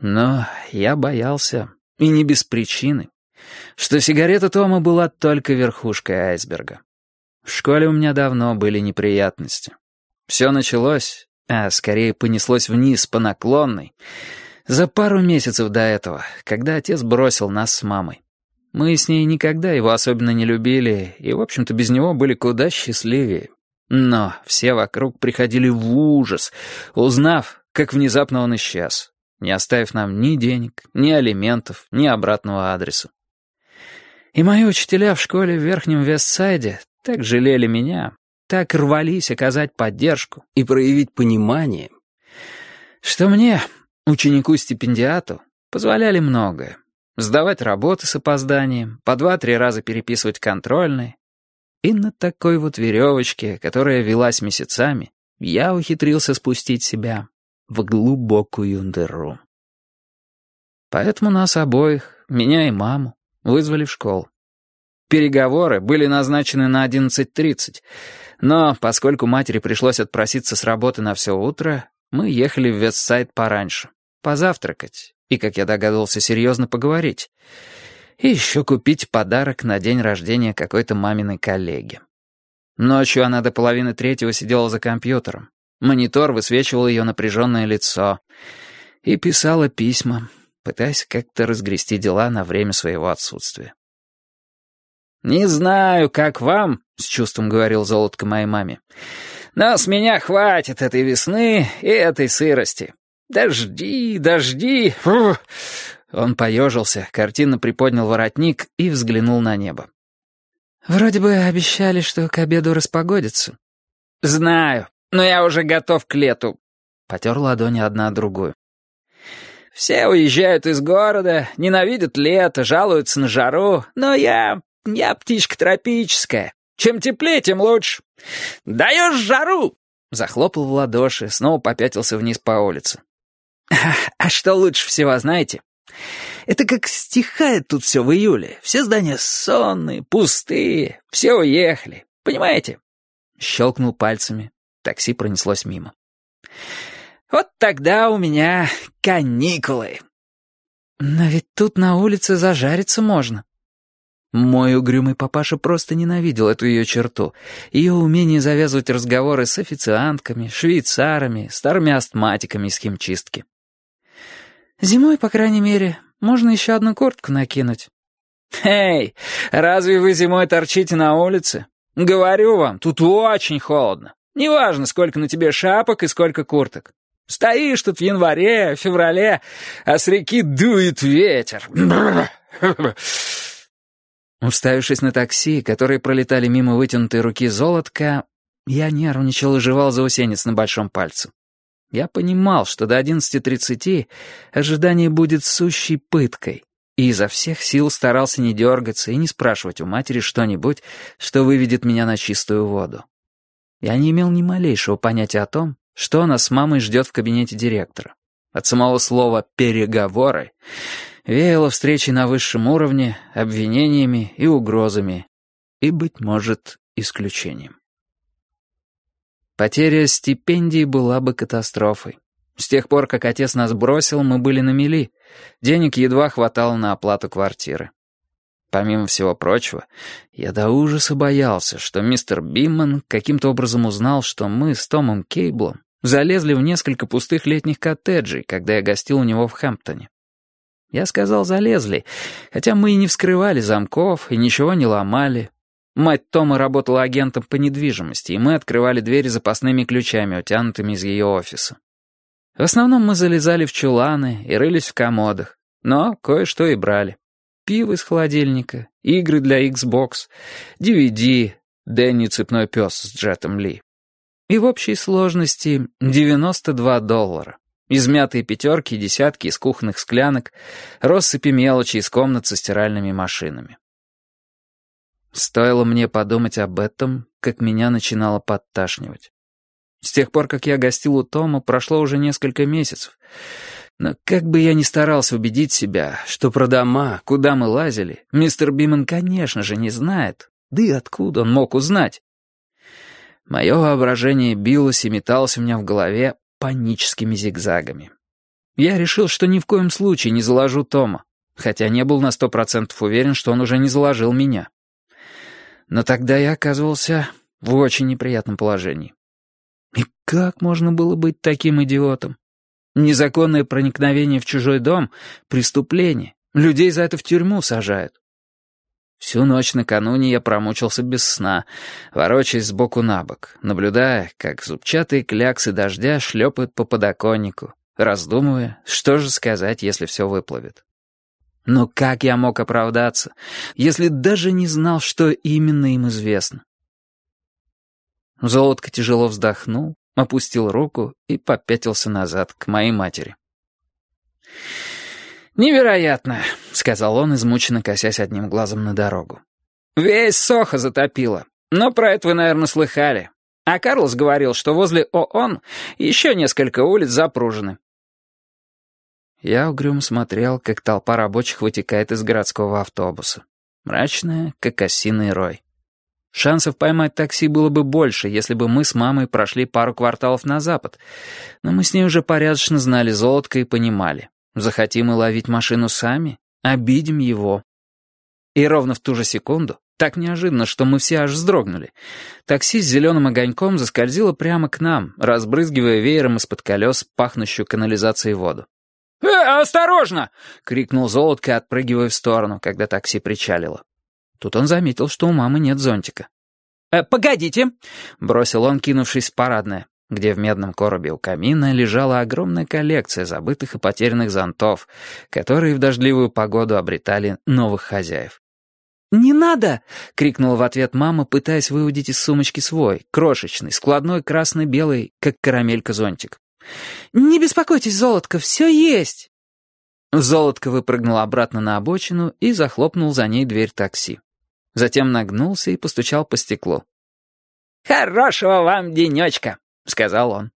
Но я боялся, и не без причины, что сигарета Тома была только верхушкой айсберга. В школе у меня давно были неприятности. Все началось, а скорее понеслось вниз по наклонной, за пару месяцев до этого, когда отец бросил нас с мамой. Мы с ней никогда его особенно не любили, и, в общем-то, без него были куда счастливее. Но все вокруг приходили в ужас, узнав, как внезапно он исчез, не оставив нам ни денег, ни алиментов, ни обратного адреса. И мои учителя в школе в Верхнем Вестсайде так жалели меня, так рвались оказать поддержку и проявить понимание, что мне, ученику-стипендиату, позволяли многое. Сдавать работы с опозданием, по 2-3 раза переписывать контрольные. И на такой вот веревочке, которая велась месяцами, я ухитрился спустить себя в глубокую дыру. Поэтому нас обоих, меня и маму, вызвали в школу. Переговоры были назначены на 11:30, но поскольку матери пришлось отпроситься с работы на все утро, мы ехали в Вестсайд пораньше, позавтракать и, как я догадывался, серьезно поговорить, и еще купить подарок на день рождения какой-то маминой коллеги. Ночью она до 2:30 сидела за компьютером. Монитор высвечивал ее напряженное лицо и писала письма, пытаясь как-то разгрести дела на время своего отсутствия. «Не знаю, как вам», — с чувством говорил Золотко моей маме, «но с меня хватит этой весны и этой сырости. Дожди, дожди!» Фу. Он поежился, картинно приподнял воротник и взглянул на небо. «Вроде бы обещали, что к обеду распогодится». «Знаю, но я уже готов к лету», — потер ладони одна о другую. «Все уезжают из города, ненавидят лето, жалуются на жару, но я птичка тропическая. Чем теплее, тем лучше. Даешь жару!» Захлопал в ладоши, снова попятился вниз по улице. «А что лучше всего, знаете? Это как стихает тут все в июле. Все здания сонные, пустые, все уехали. Понимаете?» Щелкнул пальцами. Такси пронеслось мимо. «Вот тогда у меня каникулы». «Но ведь тут на улице зажариться можно». Мой угрюмый папаша просто ненавидел эту ее черту, ее умение завязывать разговоры с официантками, швейцарами, старыми астматиками из химчистки. «Зимой, по крайней мере, можно еще одну куртку накинуть». «Эй, разве вы зимой торчите на улице? Говорю вам, тут очень холодно. Неважно, сколько на тебе шапок и сколько курток. Стоишь тут в январе, феврале, а с реки дует ветер». Уставившись на такси, которые пролетали мимо вытянутой руки Золотка, я нервничал и жевал заусенец на большом пальце. Я понимал, что до 11:30 ожидание будет сущей пыткой, и изо всех сил старался не дергаться и не спрашивать у матери что-нибудь, что выведет меня на чистую воду. Я не имел ни малейшего понятия о том, что нас с мамой ждет в кабинете директора. От самого слова «переговоры» веяло встречей на высшем уровне, обвинениями и угрозами, и, быть может, исключением. Потеря стипендии была бы катастрофой. С тех пор, как отец нас бросил, мы были на мели. Денег едва хватало на оплату квартиры. Помимо всего прочего, я до ужаса боялся, что мистер Бимман каким-то образом узнал, что мы с Томом Кейблом залезли в несколько пустых летних коттеджей, когда я гостил у него в Хэмптоне. Я сказал «залезли», хотя мы и не вскрывали замков, и ничего не ломали. Мать Тома работала агентом по недвижимости, и мы открывали двери запасными ключами, утянутыми из ее офиса. В основном мы залезали в чуланы и рылись в комодах, но кое-что и брали. Пиво из холодильника, игры для Xbox, DVD, Дэнни Цепной пес с Джетом Ли. И в общей сложности $92. Измятые пятерки и десятки из кухонных склянок, россыпи мелочи из комнат со стиральными машинами. Стоило мне подумать об этом, как меня начинало подташнивать. С тех пор, как я гостил у Тома, прошло уже несколько месяцев. Но как бы я ни старался убедить себя, что про дома, куда мы лазили, мистер Биман, конечно же, не знает, да и откуда он мог узнать? Мое воображение билось и металось у меня в голове паническими зигзагами. Я решил, что ни в коем случае не заложу Тома, хотя не был на 100% уверен, что он уже не заложил меня. Но тогда я оказывался в очень неприятном положении. И как можно было быть таким идиотом? Незаконное проникновение в чужой дом — преступление. Людей за это в тюрьму сажают. Всю ночь накануне я промучился без сна, ворочаясь сбоку на бок, наблюдая, как зубчатые кляксы дождя шлепают по подоконнику, раздумывая, что же сказать, если все выплывет. Но как я мог оправдаться, если даже не знал, что именно им известно? Золотко тяжело вздохнул, опустил руку и попятился назад к моей матери. «Невероятно», — сказал он, измученно косясь одним глазом на дорогу. «Весь Сохо затопило. Но про это вы, наверное, слыхали. А Карлос говорил, что возле ООН еще несколько улиц запружены». Я угрюмо смотрел, как толпа рабочих вытекает из городского автобуса. Мрачная, как осиный рой. Шансов поймать такси было бы больше, если бы мы с мамой прошли пару кварталов на запад. Но мы с ней уже порядочно знали Золотко и понимали. Захотим мы ловить машину сами, обидим его. И ровно в ту же секунду, так неожиданно, что мы все аж вздрогнули, такси с зеленым огоньком заскользило прямо к нам, разбрызгивая веером из-под колес пахнущую канализацией воду. «Осторожно!» — крикнул Золотко, отпрыгивая в сторону, когда такси причалило. Тут он заметил, что у мамы нет зонтика. «Погодите!» — бросил он, кинувшись в парадное, где в медном коробе у камина лежала огромная коллекция забытых и потерянных зонтов, которые в дождливую погоду обретали новых хозяев. «Не надо!» — крикнула в ответ мама, пытаясь выудить из сумочки свой, крошечный, складной красно-белый, как карамелька, зонтик. «Не беспокойтесь, Золотко, все есть!» Золотко выпрыгнул обратно на обочину и захлопнул за ней дверь такси. Затем нагнулся и постучал по стеклу. «Хорошего вам денечка!» — сказал он.